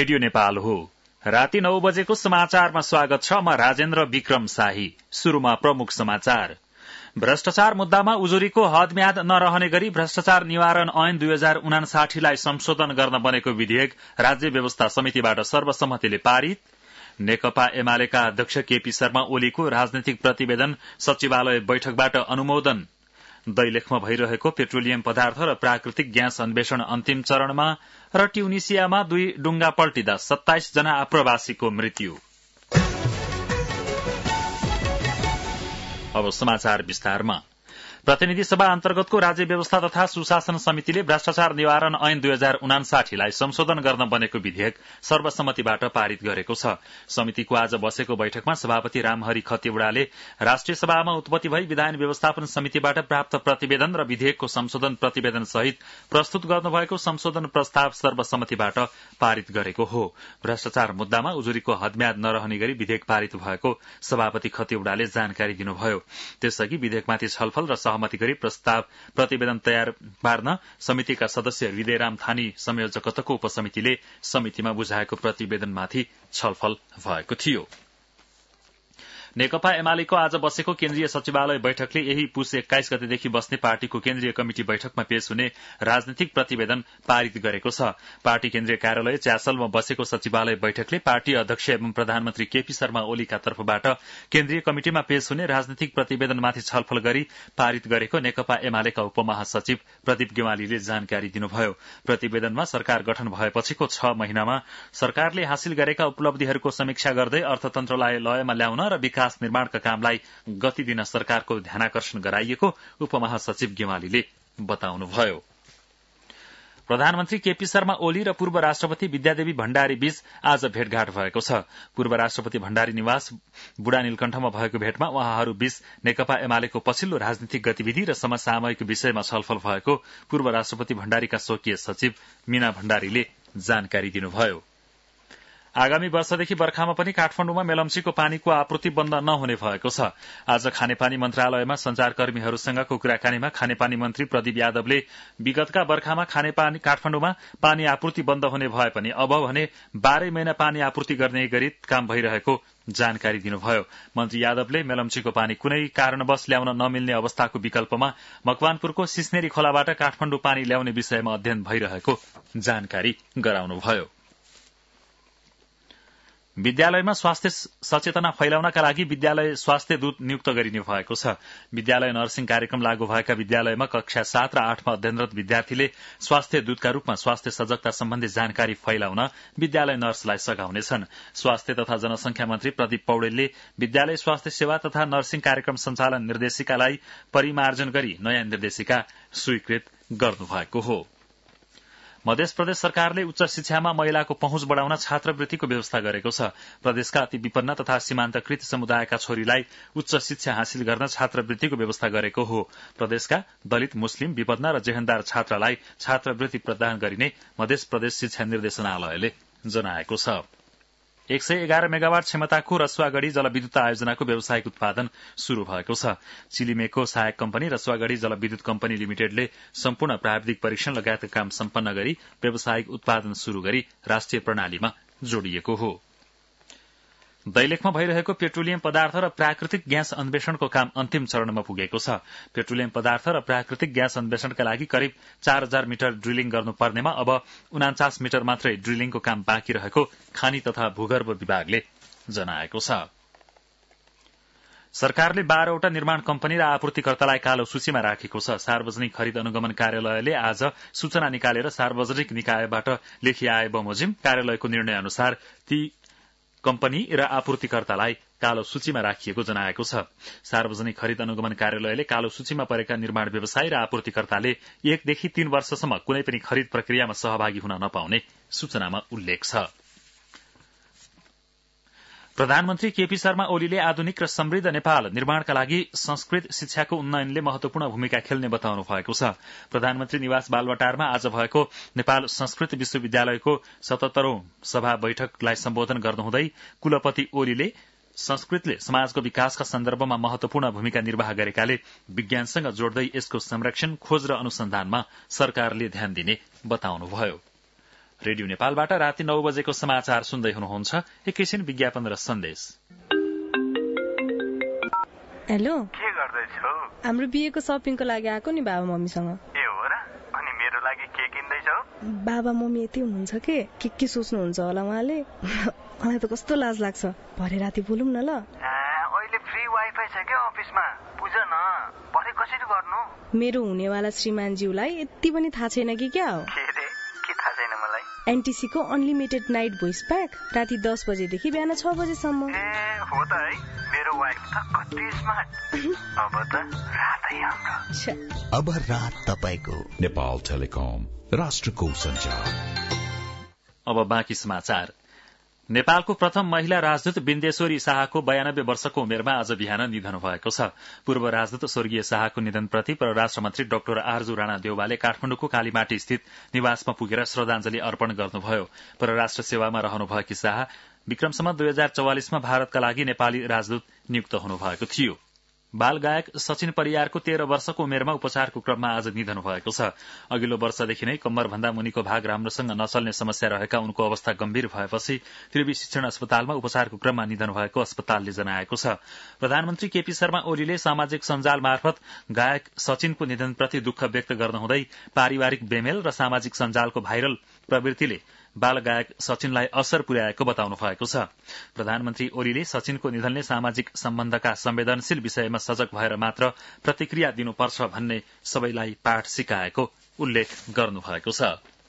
Radio Nepal हो। राति 9 बजेको समाचारमा स्वागत छ। म राजेन्द्र विक्रम शाही। शुरूमा प्रमुख समाचार। भ्रष्टाचार मुद्दामा उजुरीको हदम्याद नरहने गरी भ्रष्टाचार निवारण ऐन 2059 लाई संशोधन गर्न बनेको विधेयक राज्य व्यवस्था समितिबाट सर्वसम्मतिले पारित। नेकपा एमालेका अध्यक्ष केपी शर्मा ओलीको राजनैतिक प्रतिवेदन सचिवालय बैठकबाट अनुमोदन। दैलेखमा भइरहेको पेट्रोलियम पदार्थ र प्राकृतिक ग्यास अन्वेषण अन्तिम चरणमा र ट्युनिसियामा 2 डुङ्गा पल्टिँदा 27 जना आप्रवासीको मृत्यु। अब समाचार विस्तारमा। प्रतिनिधि सभा अन्तर्गतको राज्य व्यवस्था तथा सुशासन समितिले भ्रष्टाचार निवारण ऐन 2059 लाई संशोधन गर्न बनेको विधेयक सर्वसम्मतिबाट पारित गरेको छ। समितिको आज बसेको बैठकमा सभापति रामहरि खतिवड़ाले राष्ट्रिय सभामा उत्पत्ति भई विधान व्यवस्थापन समितिबाट प्राप्त प्रतिवेदन र विधेयकको संशोधन प्रतिवेदन सहित प्रस्तुत गर्नुभएको संशोधन प्रस्ताव सर्वसम्मतिबाट पारित गरेको हो। भ्रष्टाचार मुद्दामा उजुरीको हदम्याद नरहने गरी विधेयक पारित भएको सभापति खतिवड़ाले जानकारी दिनुभयो। त्यसअघि विधेयकमाथि छलफल र सहमति गरी प्रस्ताव प्रतिवेदन तयार पार्न समितिका सदस्य हृदयराम थानी संयोजकत्वको उपसमितिले समितिमा बुझाएको प्रतिवेदनमाथि छलफल भएको थियो। नेकपा एमालेको आज बसेको केन्द्रीय सचिवालय बैठकले यही पुस 21 गतेदेखि बस्ने पार्टीको केन्द्रीय कमिटी बैठकमा पेश हुने राजनीतिक प्रतिवेदन पारित गरेको छ। पार्टी केन्द्रीय कार्यालय च्यासलमा बसेको सचिवालय बैठकले पार्टी अध्यक्ष एवं प्रधानमन्त्री केपी शर्मा ओलीका तर्फबाट केन्द्रीय कमिटिमा पेश हुने राजनीतिक प्रतिवेदनमाथि छलफल गरी पारित गरेको नेकपा एमालेका उपमहासचिव प्रदीप गेवालीले जानकारी दिनुभयो। प्रतिवेदनमा सरकार गठन भएपछिको 6 महिनामा सरकारले हासिल गरेका उपलब्धिहरूको समीक्षा गर्दै अर्थतन्त्रलाई लयमा ल्याउन र विकास निर्माणका कामलाई गति दिन सरकारको ध्यानाकर्षण गराइएको उपमहासचिव गेवालीले बताउनुभयो। प्रधानमन्त्री केपी शर्मा ओली र पूर्व राष्ट्रपति विद्यादेवी भण्डारी बीच आज भेटघाट भएको छ। पूर्व राष्ट्रपति भण्डारी निवास बुढा नीलकण्ठमा भएको भेटमा उहाँहरू बीच नेकपा एमालेको पछिल्लो राजनीतिक गतिविधि र समसामयिक विषयमा छलफल भएको पूर्व राष्ट्रपति भण्डारीका स्वकीय सचिव मीना भण्डारीले जानकारी दिनुभयो। आगामी वर्षदेखि बर्खामा पनि काठमाडौँमा मेलम्चीको पानीको आपूर्ति बन्द नहुने भएको छ। आज खानेपानी मन्त्रालयमा संचारकर्मीहरूसँगको कुराकानीमा खानेपानी मन्त्री प्रदीप यादवले विगतका बर्खामा काठमाडौँमा पानी आपूर्ति बन्द हुने भए पनि अब भने 12 महिना पानी आपूर्ति गर्ने गरी काम भइरहेको जानकारी दिनुभयो। मन्त्री यादवले मेलम्चीको पानी कुनै कारणवश ल्याउन नमिल्ने अवस्थाको विकल्पमा मकवानपुरको सिस्नेरी खोलाबाट काठमाडौँ पानी ल्याउने विषयमा अध्ययन भइरहेको जानकारी गराउनुभयो। विद्यालयमा स्वास्थ्य सचेतना फैलाउनका लागि विद्यालय स्वास्थ्य दूत नियुक्त गरिने भएको छ। विद्यालय नर्सिङ कार्यक्रम लागू भएका विद्यालयमा कक्षा 7 र 8 मा अध्ययनरत विद्यार्थीले स्वास्थ्य दूतका रूपमा स्वास्थ्य सजगता सम्बन्धी जानकारी फैलाउन विद्यालय नर्सलाई सघाउनेछन्। स्वास्थ्य तथा जनसंख्या मन्त्री प्रदीप पौडेलले विद्यालय स्वास्थ्य सेवा तथा नर्सिङ कार्यक्रम सञ्चालन निर्देशिकालाई परिमार्जन गरी नयाँ निर्देशिका स्वीकृत गर्नुभएको हो। मध्य प्रदेश सरकारले उच्च शिक्षामा महिलाको पहुँच बढ़ाउन छात्रवृत्तिको व्यवस्था गरेको छ। प्रदेशका अति विपन्न तथा सीमान्तकृत समुदायका छोरीलाई उच्च शिक्षा हासिल गर्न छात्रवृत्तिको व्यवस्था गरेको हो। प्रदेशका दलित, मुस्लिम, विपन्न र जेहेन्दार छात्रलाई छात्रवृत्ति प्रदान गरिने मध्य प्रदेश शिक्षा निर्देशनालयले जनाएको छ। 111 मेगावाट क्षमताको रसुवागढ़ी जलविद्युत आयोजनाको व्यावसायिक उत्पादन शुरू भएको छ। चिलिमेको सहायक कम्पनी रसुवागढ़ी जलविद्युत कम्पनी लिमिटेडले सम्पूर्ण प्राविधिक परीक्षण लगायतका काम सम्पन्न गरी व्यावसायिक उत्पादन शुरू गरी राष्ट्रिय प्रणालीमा जोडिएको हो। दैलेखमा भइरहेको पेट्रोलियम पदार्थ र प्राकृतिक ग्यास अन्वेषणको काम अन्तिम चरणमा पुगेको छ। पेट्रोलियम पदार्थ र प्राकृतिक ग्यास अन्वेषणका लागि करिब 4000 मिटर ड्रिलिङ गर्नुपर्नेमा अब 49 मिटर मात्रै ड्रिलिङको काम बाँकी रहेको खानी तथा भूगर्भ विभागले जनाएको छ। सरकारले 12 वटा निर्माण कम्पनी र आपूर्तिकर्तालाई कालो सूचीमा राखेको छ। सार्वजनिक खरिद अनुगमन कार्यालयले आज सूचना निकालेर सार्वजनिक निकायबाट लेखी आए बमोजिम कार्यालयको निर्णय अनुसार ती कम्पनी र आपूर्तिकर्तालाई कालो सूचीमा राखिएको जनाएको छ। सार्वजनिक खरिद अनुगमन कार्यालयले कालो सूचीमा परेका निर्माण व्यवसायी र आपूर्तिकर्ताले 1 देखि 3 वर्षसम्म कुनै पनि खरिद प्रक्रियामा सहभागी हुन नपाउने सूचनामा उल्लेख छ। प्रधानमन्त्री केपी शर्मा ओलीले आधुनिक र समृद्ध नेपाल निर्माणका लागि संस्कृत शिक्षाको उन्नयनले महत्वपूर्ण भूमिका खेल्ने बताउनु भएको छ। प्रधानमन्त्री निवास बालवाटारमा आज भएको नेपाल संस्कृत विश्वविद्यालयको 77औं सभा बैठकलाई सम्बोधन गर्नुहुँदै कुलपति ओलीले संस्कृतले समाजको विकासका सन्दर्भमा महत्वपूर्ण भूमिका निर्वाह गरेकाले विज्ञानसँग जोड्दै यसको संरक्षण, खोज र अनुसन्धानमा सरकारले ध्यान दिने बताउनुभयो। रेडियो नेपालबाट राति 9 बजेको समाचार सुन्दै हुनुहुन्छ। एकैछिन विज्ञापन र सन्देश। हेलो, के गर्दैछौ? हाम्रो बिहेको शपिङको लागि आएको नि बाबा मम्मीसँग। ए हो र? अनि मेरो लागि के किन्दैछौ? बाबा मम्मी यति हुनुहुन्छ के सोच्नुहुन्छ होला उहाँले। मलाई त कस्तो लाज लाग्छ। भरे राति बोलौँ न ल। अहिले फ्री वाइफाई छ के अफिसमा? बुझ न, भरे कसरी गर्नु? मेरो हुनेवाला श्रीमानज्यूलाई यति पनि थाहा छैन कि क्या हो? के थाहा छैन मलाई? एनटीसी को अनलिमिटेड नाइट भोइस प्याक राति 10 बजेदेखि बिहान 6 बजेसम्म। हो त है, मेरो वाइफ त कति स्मार्ट। अब त रातै हाम्रो। अब रात तपाईको। नेपाल टेलिकम, राष्ट्रको सञ्चार। अब बाँकी समाचार। नेपालको प्रथम महिला राजदूत बिन्देश्वरी शाहको 92 वर्षको उमेरमा आज बिहान निधन भएको छ। पूर्व राजदूत स्वर्गीय शाहको निधनप्रति परराष्ट्र मन्त्री डाक्टर आरजु राणा देउवाले काठमाडौँको कालीमाटी स्थित निवासमा पुगेर श्रद्धाञ्जली अर्पण गर्नुभयो। परराष्ट्र सेवामा रहनुभएकी शाह विक्रमसम्म 2044मा भारतका लागि नेपाली राजदूत नियुक्त हुनुभएको थियो। बाल गायक सचिन परियारको 13 वर्षको उमेरमा उपचारको क्रममा आज निधन भएको छ। अघिल्लो वर्षदेखि नै कम्मरभन्दा मुनिको भाग राम्रोसँग नचल्ने समस्या रहेका उनको अवस्था गम्भीर भएपछि त्रिवी शिक्षण अस्पतालमा उपचारको क्रममा निधन भएको अस्पतालले जनाएको छ। प्रधानमन्त्री केपी शर्मा ओलीले सामाजिक सञ्जाल मार्फत गायक सचिनको निधनप्रति दुःख व्यक्त गर्नुहुँदै पारिवारिक बेमेल र सामाजिक सञ्जालको भाइरल प्रवृत्तिले बाल गायक सचिनलाई असर पुर्याएको बताउनु भएको छ। प्रधानमन्त्री ओलीले सचिनको निधनले सामाजिक सम्बन्धका संवेदनशील विषयमा सजग भएर मात्र प्रतिक्रिया दिनुपर्छ भन्ने सबैलाई पाठ सिकाएको उल्लेख गर्नुभएको छ।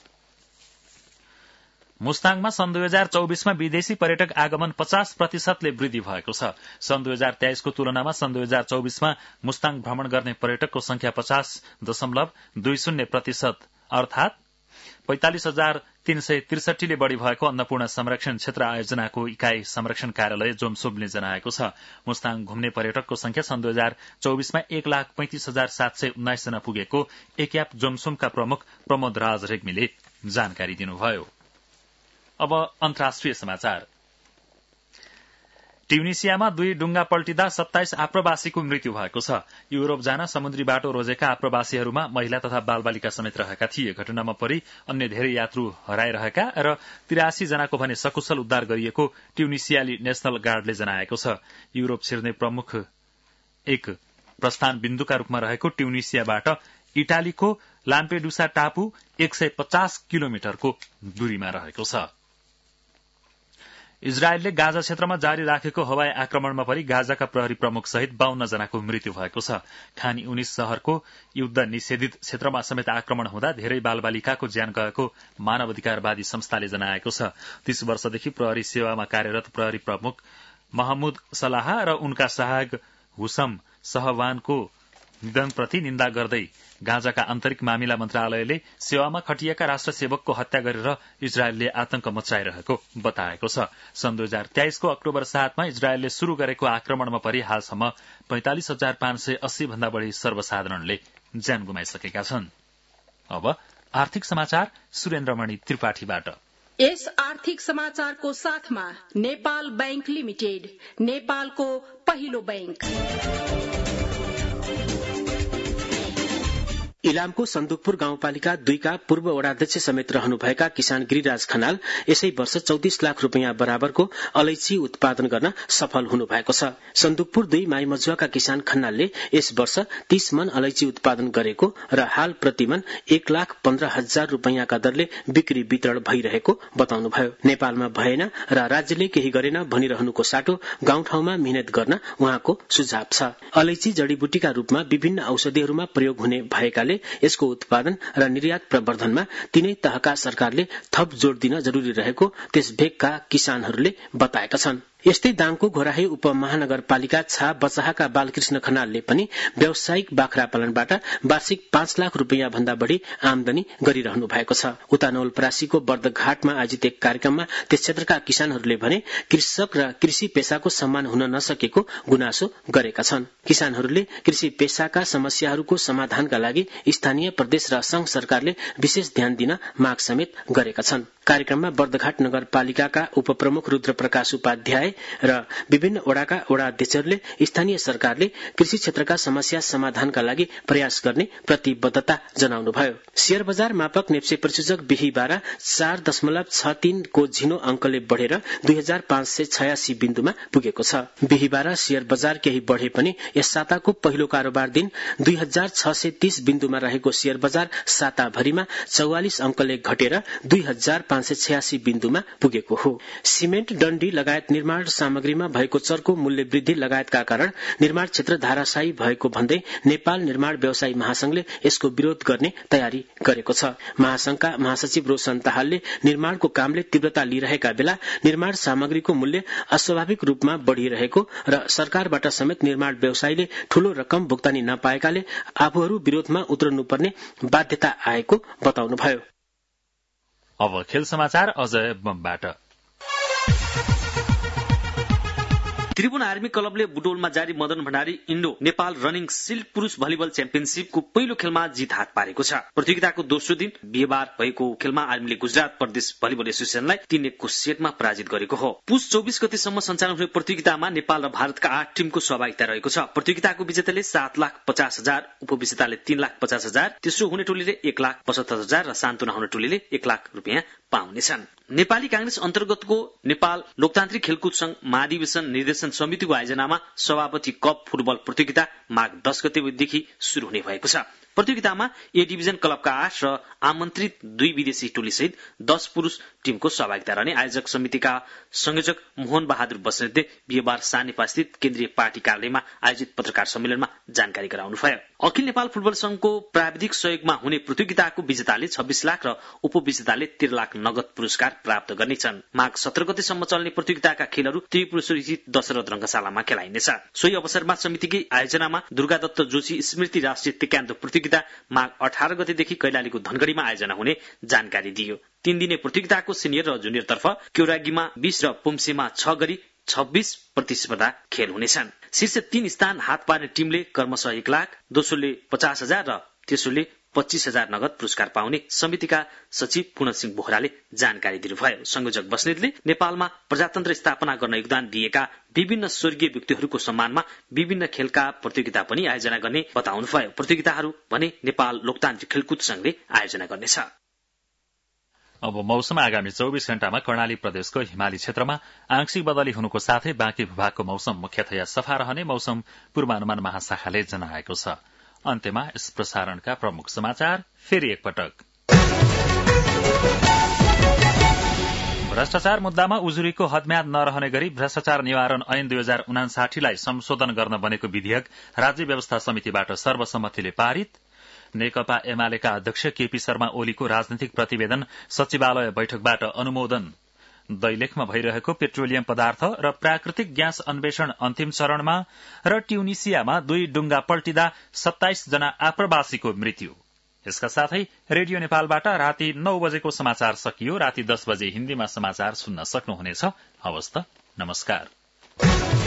मुस्ताङमा सन् 2024मा विदेशी पर्यटक आगमन 50% वृद्धि भएको छ। सन् 2023 को तुलनामा सन् 2024मा मुस्ताङ भ्रमण गर्ने पर्यटकको संख्या 50.20% अर्थात 45,363 ले बढ़ी भएको अन्नपूर्ण संरक्षण क्षेत्र आयोजनाको इकाई संरक्षण कार्यालय जोमसोबले जनाएको छ। मुस्ताङ घुम्ने पर्यटकको संख्या सन् 2024मा 1,35,719 जना पुगेको एक्याप जोमसोमका प्रमुख प्रमोद राज रेग्मीले जानकारी दिनुभयो। अब अन्तर्राष्ट्रिय समाचार। ट्युनिसियामा 2 डुङ्गा पल्टिँदा 27 आप्रवासीको मृत्यु भएको छ। युरोप जान समुद्री बाटो रोजेका आप्रवासीहरूमा महिला तथा बालबालिका समेत रहेका थिए। घटनामा परि अन्य धेरै यात्रु हराइरहेका र 83 जनाको भने सकुशल उद्धार गरिएको ट्युनिसियाली नेशनल गार्डले जनाएको छ। युरोप छिर्ने प्रमुख एक प्रस्थान बिन्दुका रूपमा रहेको ट्युनिसियाबाट इटालीको लाम्पेडुसा टापु 150 किलोमिटरको दूरीमा रहेको छ। इजरायलले गाजा क्षेत्रमा जारी राखेको हवाई आक्रमणमा परि गाजाका प्रहरी प्रमुख सहित 52 जनाको मृत्यु भएको छ। खान युनिस शहरको युद्ध निषेधित क्षेत्रमा समेत आक्रमण हुँदा धेरै बालबालिकाको ज्यान गएको मानवाधिकारवादी संस्थाले जनाएको छ। 30 वर्षदेखि प्रहरी सेवामा कार्यरत प्रहरी प्रमुख महमुद सलाह र उनका सहायक हुसम सहवानको निधनप्रति निन्दा गर्दै गाजाका आन्तरिक मामिला मन्त्रालयले सेवामा खटिएका राष्ट्र सेवकको हत्या गरेर इजरायलले आतंक मचाइरहेको बताएको छ। सन् 2023 को अक्टोबर 7 मा इजरायलले शुरू गरेको आक्रमणमा परि हालसम्म 45,580 भन्दा बढ़ी सर्वसाधारणले ज्यान गुमाइसकेका छन्। अब आर्थिक समाचार सुरेन्द्रमणि त्रिपाठीबाट। यस आर्थिक समाचारको साथमा नेपाल बैंक लिमिटेड, नेपालको पहिलो बैंक। इलामको सन्दुकपुर गाउँपालिका 2 का पूर्व वडाध्यक्ष समेत रहनुभएका किसान गिरिराज खनाल यसै वर्ष 34 लाख रुपियाँ बराबरको अलैची उत्पादन गर्न सफल हुनुभएको छ। सन्दुकपुर 2 माईमजुवाका किसान खनालले यस वर्ष 30 मन अलैची उत्पादन गरेको र हाल प्रतिमन 1,15,000 रुपियाँका दरले बिक्री वितरण भइरहेको बताउनुभयो। नेपालमा भएन र राज्यले केही गरेन भनिरहनुको साटो गाउँठाउँमा मिहिनेत गर्न उहाँको सुझाव छ। अलैची जडीबुटीका रूपमा विभिन्न औषधिहरूमा प्रयोग हुने भएकाले यसको उत्पादन र निर्यात प्रवर्धनमा तीनै तहका सरकारले थप जोड़ दिन जरूरी रहेको त्यस भेगका किसानहरूले बताएका छन्। यस्तै दाङको घोराहे उपमहानगरपालिका 6 बचाहाका बालकृष्ण खनालले पनि व्यावसायिक बाख्रा पालनबाट वार्षिक 5 लाख रुपियाँ भन्दा बढ़ी आमदानी गरिरहनु भएको छ। उता नवलपरासीको बर्दघाटमा आयोजित एक कार्यक्रममा त्यस क्षेत्रका किसानहरूले भने कृषक र कृषि पेशाको सम्मान हुन नसकेको गुनासो गरेका छन्। किसानहरूले कृषि पेशाका समस्याहरूको समाधानका लागि स्थानीय प्रदेश र संघ सरकारले विशेष ध्यान दिन माग समेत गरेका छन्। कार्यक्रममा बर्दघाट नगरपालिकाका उपप्रमुख रुद्रप्रकाश उपाध्याय, बताए र विभिन्न वडाका वडा अध्यक्षहरूले स्थानीय सरकारले कृषि क्षेत्रका समस्या समाधानका लागि प्रयास गर्ने प्रतिबद्धता जनाउनुभयो। शेयर बजार मापक नेप्से प्रसूचक बिहीबार 4.63 को झिनो अंकले बढ़ेर 2586 बिन्दुमा पुगेको छ। बिहीबार शेयर बजार केही बढ़े पनि यस साताको पहिलो कारोबार दिन 2630 बिन्दुमा रहेको शेयर बजार साताभरिमा 44 अंकले घटेर 2586 बिन्दुमा पुगेको हो। सिमेन्ट, डण्डी लगायत निर्माण सामग्रीमा भएको चर्को मूल्य वृद्धि लगायतका कारण निर्माण क्षेत्र धाराशायी भएको भन्दै नेपाल निर्माण व्यवसायी महासंघले यसको विरोध गर्ने तयारी गरेको छ। महासंघका महासचिव रोशन दाहालले निर्माणको कामले तीव्रता लिइरहेका बेला निर्माण सामग्रीको मूल्य अस्वाभाविक रूपमा बढ़िरहेको र सरकारबाट समेत निर्माण व्यवसायीले ठूलो रकम भुक्तानी नपाएकाले आफूहरू विरोधमा उत्रनुपर्ने बाध्यता आएको बताउनुभयो। अब खेल समाचार अजय बमबाट। त्रिभुवन आर्मी क्लबले बुटोलमा जारी Madan Bhandari Indo Nepal running shield पुरूष भलिबल च्याम्पियनशिपको पहिलो खेलमा जित हात पारेको छ। प्रतियोगिताको दोस्रो दिन बिहीबार भएको खेलमा आर्मीले गुजरात प्रदेश भलिबल एसोसिएसनलाई 3-1 को सेटमा पराजित गरेको हो। पुस 24 गतेसम्म सञ्चालन हुने प्रतियोगितामा नेपाल र भारतका 8 टिमको सहभागिता रहेको छ। प्रतियोगिताको विजेताले 7,50,000, उपविजेताले 3,50,000, तेस्रो हुने टोलीले 1,75,000 र सान्तुना हुने टोलीले 1 लाख रुपियाँ पाउनेछन्। नेपाली कांग्रेस अन्तर्गतको नेपाल लोकतान्त्रिक खेलकुद संघ महाधिवेशन निर्देशन समितिको आयोजनामा सभापति कप फुटबल प्रतियोगिता माघ 10 गतेदेखि शुरू हुने भएको छ। प्रतियोगितामा ए डिभिजन क्लबका 8 र आमन्त्रित 2 विदेशी टोली सहित 10 पुरूष टिमको सहभागिता रहने आयोजक समितिका संयोजक मोहन बहादुर बस्नेतले बिहीबार सानेपास्थित केन्द्रीय पार्टी कार्यालयमा आयोजित पत्रकार सम्मेलनमा जानकारी गराउनुभयो। अखिल नेपाल फुटबल संघको प्राविधिक सहयोगमा हुने प्रतियोगिताको विजेताले 26 लाख र उपविजेताले 13 लाख नगद पुरस्कार प्राप्त गर्नेछन्। माघ 17 गतेसम्म चल्ने प्रतियोगिताका खेलहरू त्रिपुरेश्वरी स्थित दशरथ रंगशालामा खेलाइनेछ। सोही अवसरमा समितिकै आयोजनामा दुर्गादत्त जोशी स्मृति राष्ट्रिय तेक्यान्दो प्रतियोगिता माघ 18 गतेदेखि कैलालीको धनगढ़ीमा आयोजना हुने जानकारी दियो। 3 दिने प्रतियोगिताको सिनियर र जुनियर तर्फ क्योरागीमा 20 र पुम्सेमा 6 गरी 26 प्रतिस्पर्धा खेल हुनेछन्। शीर्ष 3 स्थान हात पार्ने टिमले क्रमशः 1 लाख, दोस्रोले 50,000 र तेस्रोले 25,000 नगद पुरस्कार पाउने समितिका सचिव पूर्णसिंह बोहराले जानकारी दिनुभयो। संयोजक बस्नेतले नेपालमा प्रजातन्त्र स्थापना गर्न योगदान दिएका विभिन्न स्वर्गीय व्यक्तिहरूको सम्मानमा विभिन्न खेलका प्रतियोगिता पनि आयोजना गर्ने बताउनुभयो। प्रतियोगिताहरू भने नेपाल लोकतान्त्रिक खेलकुद संघले आयोजना गर्नेछ। अब मौसम। आगामी 24 घण्टामा कर्णाली प्रदेशको हिमाली क्षेत्रमा आंशिक बदली हुनुको साथै बाँकी भूभागको मौसम मुख्यतया सफा रहने मौसम पूर्वानुमान महाशाखाले जनाएको छ। अन्त्यमा यस प्रसारणका प्रमुख समाचार फेरि एकपटक। भ्रष्टाचार मुद्दामा उजुरीको हदम्याद नरहने गरी भ्रष्टाचार निवारण ऐन 2059 लाई संशोधन गर्न बनेको विधेयक राज्य व्यवस्था समितिबाट सर्वसम्मतिले पारित। नेकपा एमालेका अध्यक्ष केपी शर्मा ओलीको राजनीतिक प्रतिवेदन सचिवालय बैठकबाट अनुमोदन। दैलेखमा भइरहेको पेट्रोलियम पदार्थ र प्राकृतिक ग्यास अन्वेषण अन्तिम चरणमा र ट्युनिसियामा 2 डुङ्गा पल्टिँदा 27 जना आप्रवासीको मृत्यु। यसका साथै रेडियो नेपालबाट राति 9 बजेको समाचार सकियो। राति 10 बजे हिन्दीमा समाचार सुन्न सक्नुहुनेछ। हवस् त, नमस्कार।